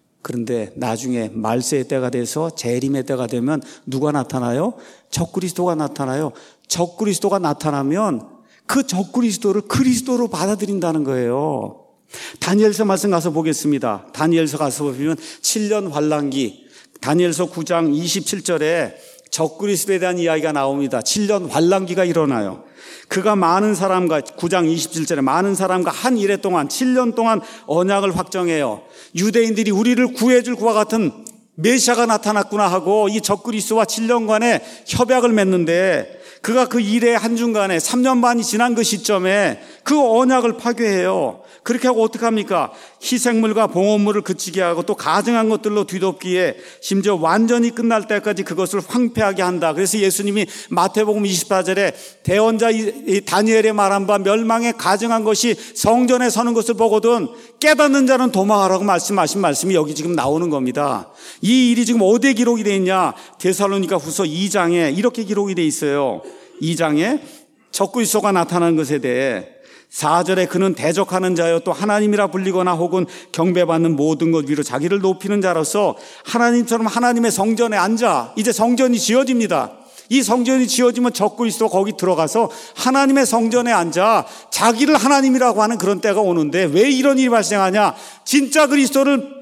그런데 나중에 말세의 때가 돼서 재림의 때가 되면 누가 나타나요? 적그리스도가 나타나요. 적그리스도가 나타나면 그 적그리스도를 그리스도로 받아들인다는 거예요. 다니엘서 말씀 가서 보겠습니다. 다니엘서 가서 보면 칠 년 환란기, 다니엘서 구 장 이십칠 절에 적그리스도에 대한 이야기가 나옵니다. 칠 년 환란기가 일어나요. 그가 많은 사람과 구 장 이십칠 절에 많은 사람과 한 일해 동안 칠 년 동안 언약을 확정해요. 유대인들이 우리를 구해줄 그와 같은 메시아가 나타났구나 하고 이 적그리스도와 칠 년간의 협약을 맺는데 그가 그 일의 한중간에 삼 년 반이 지난 그 시점에 그 언약을 파괴해요. 그렇게 하고 어떻게 합니까? 희생물과 봉헌물을 그치게 하고 또 가증한 것들로 뒤덮기에 심지어 완전히 끝날 때까지 그것을 황폐하게 한다. 그래서 예수님이 마태복음 이십사 절에 대언자 다니엘의 말한 바 멸망에 가증한 것이 성전에 서는 것을 보거든 깨닫는 자는 도망하라고 말씀하신 말씀이 여기 지금 나오는 겁니다. 이 일이 지금 어디에 기록이 되어 있냐? 데살로니가 후서 이 장에 이렇게 기록이 되어 있어요. 이 장에 적그리스도가 나타나는 것에 대해 사 절에 그는 대적하는 자여 또 하나님이라 불리거나 혹은 경배받는 모든 것 위로 자기를 높이는 자로서 하나님처럼 하나님의 성전에 앉아 이제 성전이 지어집니다. 이 성전이 지어지면 적그리스도 거기 들어가서 하나님의 성전에 앉아 자기를 하나님이라고 하는 그런 때가 오는데 왜 이런 일이 발생하냐? 진짜 그리스도를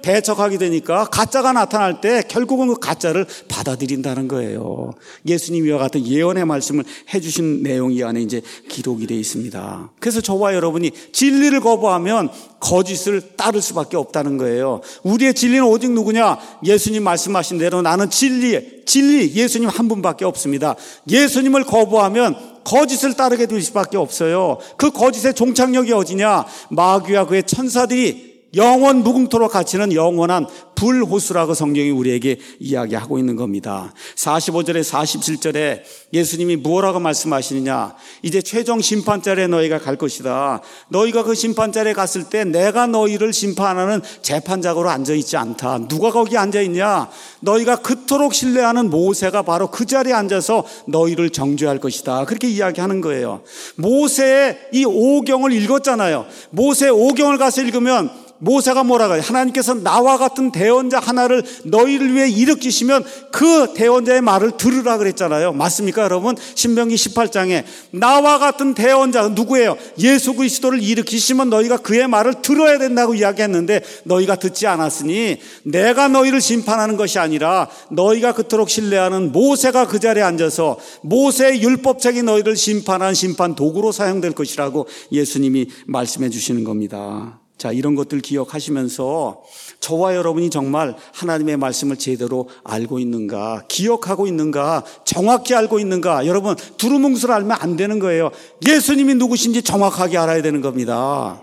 배척하게 되니까 가짜가 나타날 때 결국은 그 가짜를 받아들인다는 거예요. 예수님 이와 같은 예언의 말씀을 해주신 내용이 이 안에 이제 기록이 되어 있습니다. 그래서 저와 여러분이 진리를 거부하면 거짓을 따를 수밖에 없다는 거예요. 우리의 진리는 오직 누구냐? 예수님 말씀하신 대로 나는 진리, 진리 예수님 한 분밖에 없습니다. 예수님을 거부하면 거짓을 따르게 될 수밖에 없어요. 그 거짓의 종착역이 어디냐? 마귀와 그의 천사들이 영원 무궁토록 갇히는 영원한 불호수라고 성경이 우리에게 이야기하고 있는 겁니다. 사십오 절에 사십칠 절에 예수님이 무엇라고 말씀하시느냐? 이제 최종 심판자리에 너희가 갈 것이다. 너희가 그 심판자리에 갔을 때 내가 너희를 심판하는 재판장으로 앉아있지 않다. 누가 거기 앉아있냐? 너희가 그토록 신뢰하는 모세가 바로 그 자리에 앉아서 너희를 정죄할 것이다. 그렇게 이야기하는 거예요. 모세의 이 오경을 읽었잖아요. 모세의 오경을 가서 읽으면 모세가 뭐라고 해요? 하나님께서 나와 같은 대언자 하나를 너희를 위해 일으키시면 그 대언자의 말을 들으라 그랬잖아요. 맞습니까 여러분? 신명기 십팔 장에 나와 같은 대언자 누구예요? 예수 그리스도를 일으키시면 너희가 그의 말을 들어야 된다고 이야기했는데 너희가 듣지 않았으니 내가 너희를 심판하는 것이 아니라 너희가 그토록 신뢰하는 모세가 그 자리에 앉아서 모세의 율법책이 너희를 심판한 심판 도구로 사용될 것이라고 예수님이 말씀해 주시는 겁니다. 자, 이런 것들 기억하시면서 저와 여러분이 정말 하나님의 말씀을 제대로 알고 있는가, 기억하고 있는가, 정확히 알고 있는가. 여러분 두루뭉술을 알면 안 되는 거예요. 예수님이 누구신지 정확하게 알아야 되는 겁니다.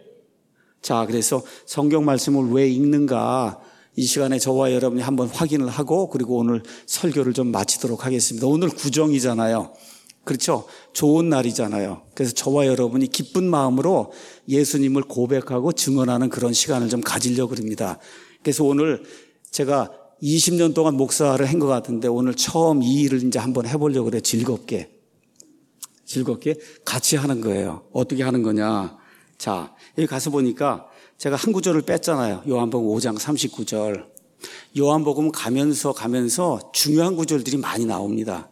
자, 그래서 성경 말씀을 왜 읽는가, 이 시간에 저와 여러분이 한번 확인을 하고 그리고 오늘 설교를 좀 마치도록 하겠습니다. 오늘 구정이잖아요. 그렇죠? 좋은 날이잖아요. 그래서 저와 여러분이 기쁜 마음으로 예수님을 고백하고 증언하는 그런 시간을 좀 가지려고 합니다. 그래서 오늘 제가 이십 년 동안 목사를 한 것 같은데 오늘 처음 이 일을 이제 한번 해보려고 그래요. 즐겁게. 즐겁게 같이 하는 거예요. 어떻게 하는 거냐. 자, 여기 가서 보니까 제가 한 구절을 뺐잖아요. 요한복음 오 장 삼십구 절. 요한복음 가면서 가면서 중요한 구절들이 많이 나옵니다.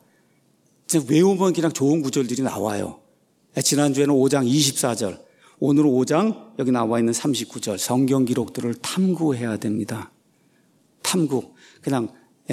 외우면 그냥 좋은 구절들이 나와요. 지난주에는 오 장 이십사 절, 오늘은 오 장 여기 나와 있는 삼십구 절 성경 기록들을 탐구해야 됩니다. 탐구. 그냥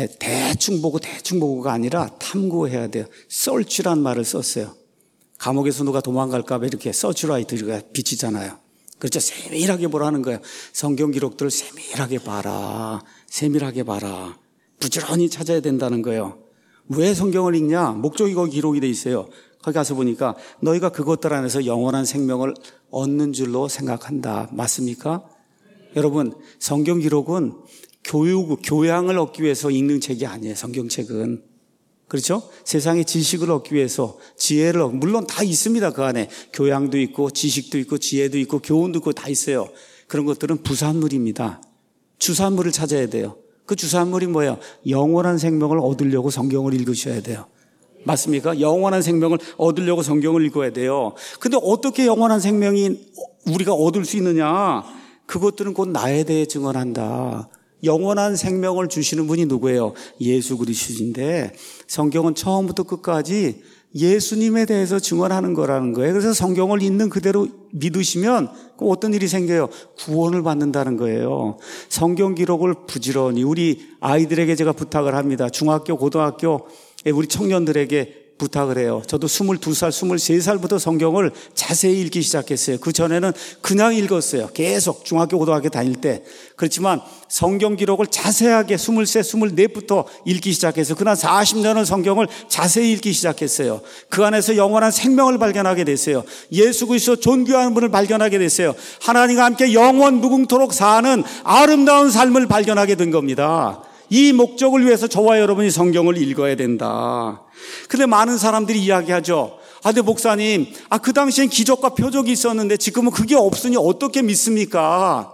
대충 보고 대충 보고가 아니라 탐구해야 돼요. search란 말을 썼어요. 감옥에서 누가 도망갈까 봐 이렇게 searchlight가 비치잖아요. 그렇죠. 세밀하게 보라는 거예요. 성경 기록들을 세밀하게 봐라. 세밀하게 봐라. 부지런히 찾아야 된다는 거예요. 왜 성경을 읽냐? 목적이 거기 기록이 돼 있어요. 거기 가서 보니까 너희가 그것들 안에서 영원한 생명을 얻는 줄로 생각한다. 맞습니까? 여러분, 성경 기록은 교육, 교양을 얻기 위해서 읽는 책이 아니에요. 성경책은. 그렇죠? 세상의 지식을 얻기 위해서 지혜를 얻고, 물론 다 있습니다. 그 안에 교양도 있고 지식도 있고 지혜도 있고 교훈도 있고 다 있어요. 그런 것들은 부산물입니다. 주산물을 찾아야 돼요. 그 주산물이 뭐예요? 영원한 생명을 얻으려고 성경을 읽으셔야 돼요. 맞습니까? 영원한 생명을 얻으려고 성경을 읽어야 돼요. 근데 어떻게 영원한 생명이 우리가 얻을 수 있느냐? 그것들은 곧 나에 대해 증언한다. 영원한 생명을 주시는 분이 누구예요? 예수 그리스도인데 성경은 처음부터 끝까지 예수님에 대해서 증언하는 거라는 거예요. 그래서 성경을 있는 그대로 믿으시면 어떤 일이 생겨요? 구원을 받는다는 거예요. 성경 기록을 부지런히 우리 아이들에게 제가 부탁을 합니다. 중학교, 고등학교 우리 청년들에게 부탁을 해요. 저도 스물두 살, 스물세 살부터 성경을 자세히 읽기 시작했어요. 그 전에는 그냥 읽었어요. 계속 중학교, 고등학교 다닐 때. 그렇지만 성경 기록을 자세하게 스물세, 스물넷부터 읽기 시작해서 그날 사십 년을 성경을 자세히 읽기 시작했어요. 그 안에서 영원한 생명을 발견하게 됐어요. 예수 그리스도 존귀한 분을 발견하게 됐어요. 하나님과 함께 영원 무궁토록 사는 아름다운 삶을 발견하게 된 겁니다. 이 목적을 위해서 저와 여러분이 성경을 읽어야 된다. 근데 많은 사람들이 이야기하죠. 아, 근데 목사님, 아, 그 당시엔 기적과 표적이 있었는데 지금은 그게 없으니 어떻게 믿습니까?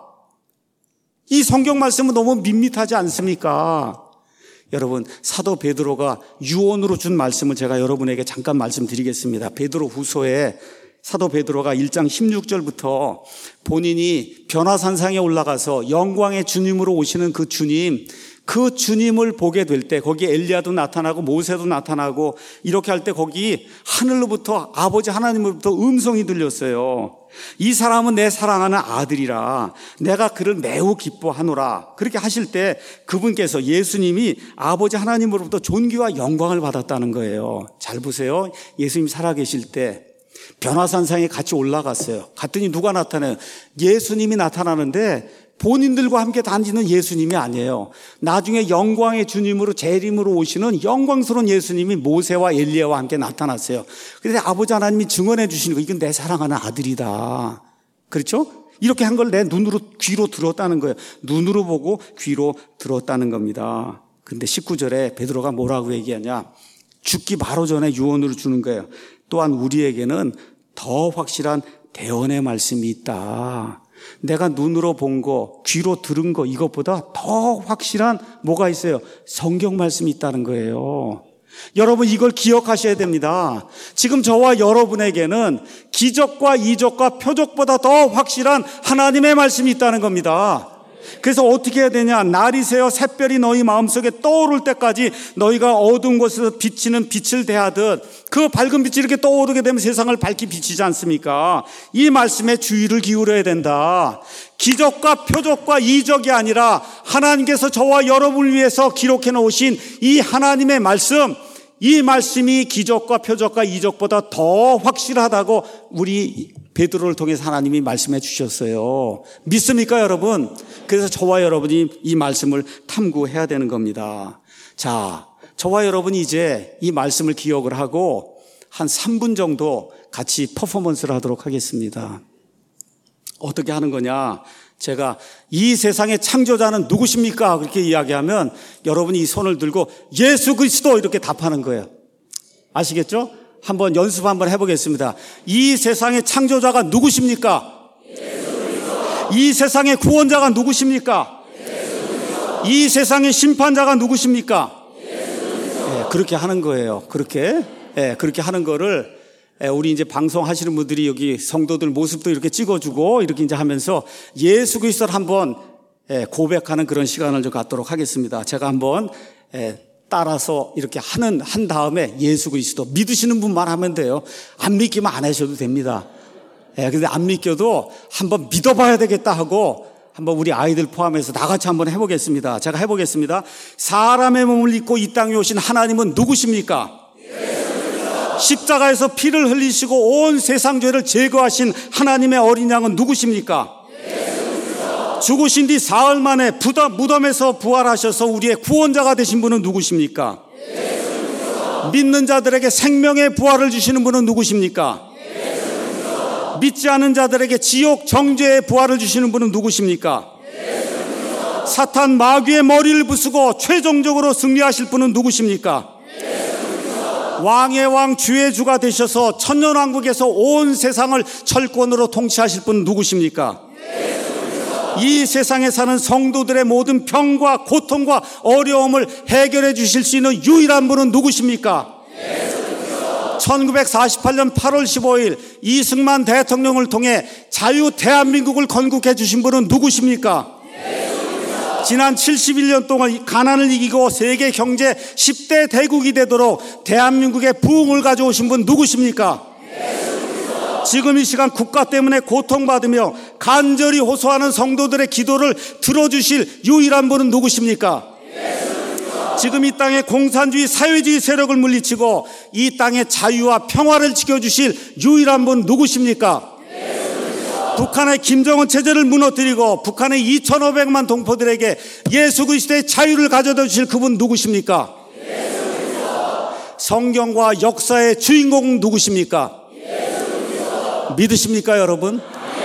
이 성경 말씀은 너무 밋밋하지 않습니까? 여러분, 사도 베드로가 유언으로 준 말씀을 제가 여러분에게 잠깐 말씀드리겠습니다. 베드로 후서에 사도 베드로가 일 장 십육 절부터 본인이 변화산상에 올라가서 영광의 주님으로 오시는 그 주님, 그 주님을 보게 될 때 거기 엘리야도 나타나고 모세도 나타나고 이렇게 할 때 거기 하늘로부터 아버지 하나님으로부터 음성이 들렸어요. 이 사람은 내 사랑하는 아들이라 내가 그를 매우 기뻐하노라. 그렇게 하실 때 그분께서, 예수님이 아버지 하나님으로부터 존귀와 영광을 받았다는 거예요. 잘 보세요. 예수님 살아계실 때 변화산상에 같이 올라갔어요. 갔더니 누가 나타나요? 예수님이 나타나는데 본인들과 함께 다니는 예수님이 아니에요. 나중에 영광의 주님으로 재림으로 오시는 영광스러운 예수님이 모세와 엘리야와 함께 나타났어요. 그런데 아버지 하나님이 증언해 주시는 거, 이건 내 사랑하는 아들이다. 그렇죠? 이렇게 한 걸 내 눈으로, 귀로 들었다는 거예요. 눈으로 보고 귀로 들었다는 겁니다. 근데 십구 절에 베드로가 뭐라고 얘기하냐? 죽기 바로 전에 유언으로 주는 거예요. 또한 우리에게는 더 확실한 대언의 말씀이 있다. 내가 눈으로 본 거, 귀로 들은 거, 이것보다 더 확실한 뭐가 있어요? 성경 말씀이 있다는 거예요. 여러분, 이걸 기억하셔야 됩니다. 지금 저와 여러분에게는 기적과 이적과 표적보다 더 확실한 하나님의 말씀이 있다는 겁니다. 그래서 어떻게 해야 되냐? 날이 새어 샛별이 너희 마음속에 떠오를 때까지 너희가 어두운 곳에서 비치는 빛을 대하듯 그 밝은 빛이 이렇게 떠오르게 되면 세상을 밝히 비치지 않습니까? 이 말씀에 주의를 기울여야 된다. 기적과 표적과 이적이 아니라 하나님께서 저와 여러분을 위해서 기록해 놓으신 이 하나님의 말씀, 이 말씀이 기적과 표적과 이적보다 더 확실하다고 우리 베드로를 통해서 하나님이 말씀해 주셨어요. 믿습니까, 여러분? 그래서 저와 여러분이 이 말씀을 탐구해야 되는 겁니다. 자, 저와 여러분이 이제 이 말씀을 기억을 하고 한 삼 분 정도 같이 퍼포먼스를 하도록 하겠습니다. 어떻게 하는 거냐? 제가 이 세상의 창조자는 누구십니까? 그렇게 이야기하면 여러분이 이 손을 들고 예수 그리스도 이렇게 답하는 거예요. 아시겠죠? 한번 연습 한번 해보겠습니다. 이 세상의 창조자가 누구십니까? 예수 그리스도. 이 세상의 구원자가 누구십니까? 예수 그리스도. 이 세상의 심판자가 누구십니까? 예수 그리스도. 네, 그렇게 하는 거예요. 그렇게, 네, 그렇게 하는 거를 우리 이제 방송하시는 분들이 여기 성도들 모습도 이렇게 찍어주고 이렇게 이제 하면서 예수 그리스도를 한번 고백하는 그런 시간을 좀 갖도록 하겠습니다. 제가 한번 따라서 이렇게 하는, 한 다음에 예수 그리스도 믿으시는 분만 하면 돼요. 안 믿기면 안 하셔도 됩니다. 예, 근데 안 믿겨도 한번 믿어봐야 되겠다 하고 한번 우리 아이들 포함해서 다 같이 한번 해보겠습니다. 제가 해보겠습니다. 사람의 몸을 입고 이 땅에 오신 하나님은 누구십니까? 십자가에서 피를 흘리시고 온 세상 죄를 제거하신 하나님의 어린 양은 누구십니까? 죽으신 뒤 사흘 만에 무덤에서 부활하셔서 우리의 구원자가 되신 분은 누구십니까? 믿는 자들에게 생명의 부활을 주시는 분은 누구십니까? 믿지 않은 자들에게 지옥 정죄의 부활을 주시는 분은 누구십니까? 사탄 마귀의 머리를 부수고 최종적으로 승리하실 분은 누구십니까? 왕의 왕 주의 주가 되셔서 천년왕국에서 온 세상을 철권으로 통치하실 분은 누구십니까? 이 세상에 사는 성도들의 모든 병과 고통과 어려움을 해결해 주실 수 있는 유일한 분은 누구십니까? 천구백사십팔 년 팔월 십오일 이승만 대통령을 통해 자유 대한민국을 건국해 주신 분은 누구십니까? 지난 칠십일 년 동안 가난을 이기고 세계 경제 십 대 대국이 되도록 대한민국의 부흥을 가져오신 분 누구십니까? 지금 이 시간 국가 때문에 고통받으며 간절히 호소하는 성도들의 기도를 들어주실 유일한 분은 누구십니까? 지금 이 땅에 공산주의 사회주의 세력을 물리치고 이 땅의 자유와 평화를 지켜주실 유일한 분 누구십니까? 북한의 김정은 체제를 무너뜨리고 북한의 이천오백만 동포들에게 예수 그리스도의 자유를 가져다 주실 그분 누구십니까? 성경과 역사의 주인공 누구십니까? 믿으십니까, 여러분?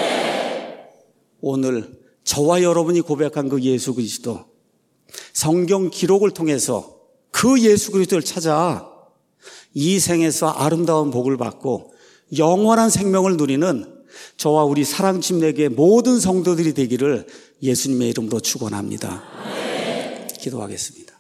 오늘 저와 여러분이 고백한 그 예수 그리스도, 성경 기록을 통해서 그 예수 그리스도를 찾아 이 생에서 아름다운 복을 받고 영원한 생명을 누리는 저와 우리 사랑침례교회 모든 성도들이 되기를 예수님의 이름으로 축원합니다. 기도하겠습니다.